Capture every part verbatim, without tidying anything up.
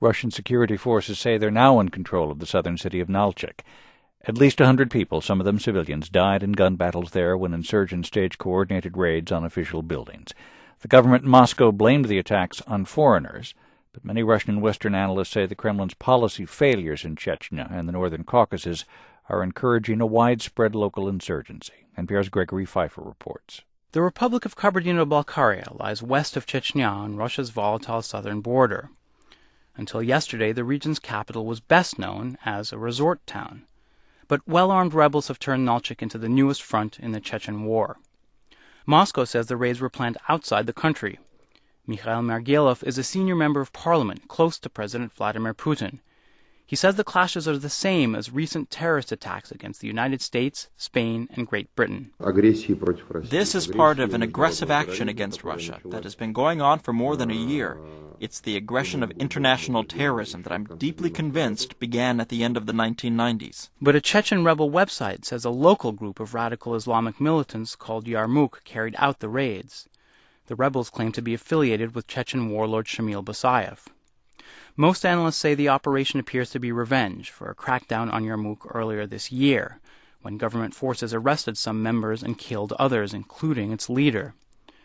Russian security forces say they're now in control of the southern city of Nalchik. At least a hundred people, some of them civilians, died in gun battles there when insurgents staged coordinated raids on official buildings. The government in Moscow blamed the attacks on foreigners, but many Russian and Western analysts say the Kremlin's policy failures in Chechnya and the Northern Caucasus are encouraging a widespread local insurgency. N P R's Gregory Pfeiffer reports. The Republic of Kabardino-Balkaria lies west of Chechnya on Russia's volatile southern border. Until yesterday, the region's capital was best known as a resort town. But well-armed rebels have turned Nalchik into the newest front in the Chechen war. Moscow says the raids were planned outside the country. Mikhail Margelov is a senior member of parliament close to President Vladimir Putin. He says the clashes are the same as recent terrorist attacks against the United States, Spain, and Great Britain. This is part of an aggressive action against Russia that has been going on for more than a year. It's the aggression of international terrorism that I'm deeply convinced began at the end of the nineteen nineties. But a Chechen rebel website says a local group of radical Islamic militants called Yarmouk carried out the raids. The rebels claim to be affiliated with Chechen warlord Shamil Basayev. Most analysts say the operation appears to be revenge for a crackdown on Yarmouk earlier this year, when government forces arrested some members and killed others, including its leader.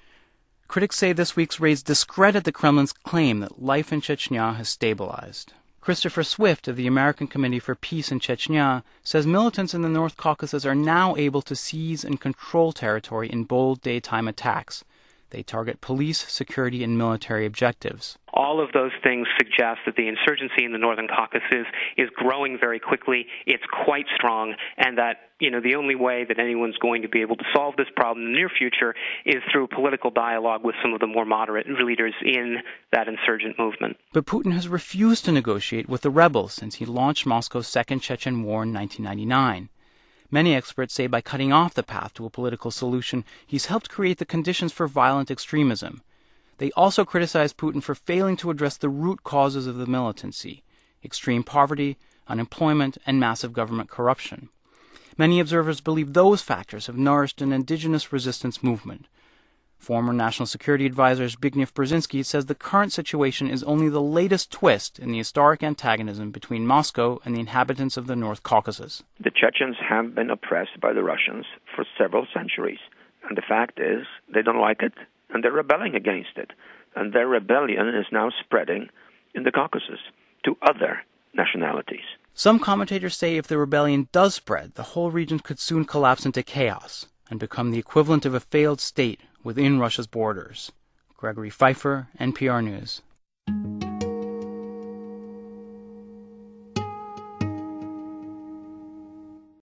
Critics say this week's raids discredit the Kremlin's claim that life in Chechnya has stabilized. Christopher Swift of the American Committee for Peace in Chechnya says militants in the North Caucasus are now able to seize and control territory in bold daytime attacks. They target police, security, and military objectives. All of those things suggest that the insurgency in the Northern Caucasus is growing very quickly. It's quite strong, and that, you know, the only way that anyone's going to be able to solve this problem in the near future is through political dialogue with some of the more moderate leaders in that insurgent movement. But Putin has refused to negotiate with the rebels since he launched Moscow's Second Chechen War in nineteen ninety-nine. Many experts say by cutting off the path to a political solution, he's helped create the conditions for violent extremism. They also criticize Putin for failing to address the root causes of the militancy: extreme poverty, unemployment, and massive government corruption. Many observers believe those factors have nourished an indigenous resistance movement. Former National Security Advisor Zbigniew Brzezinski says the current situation is only the latest twist in the historic antagonism between Moscow and the inhabitants of the North Caucasus. The Chechens have been oppressed by the Russians for several centuries, and the fact is they don't like it, and they're rebelling against it. And their rebellion is now spreading in the Caucasus to other nationalities. Some commentators say if the rebellion does spread, the whole region could soon collapse into chaos and become the equivalent of a failed state within Russia's borders. Gregory Pfeiffer, N P R News.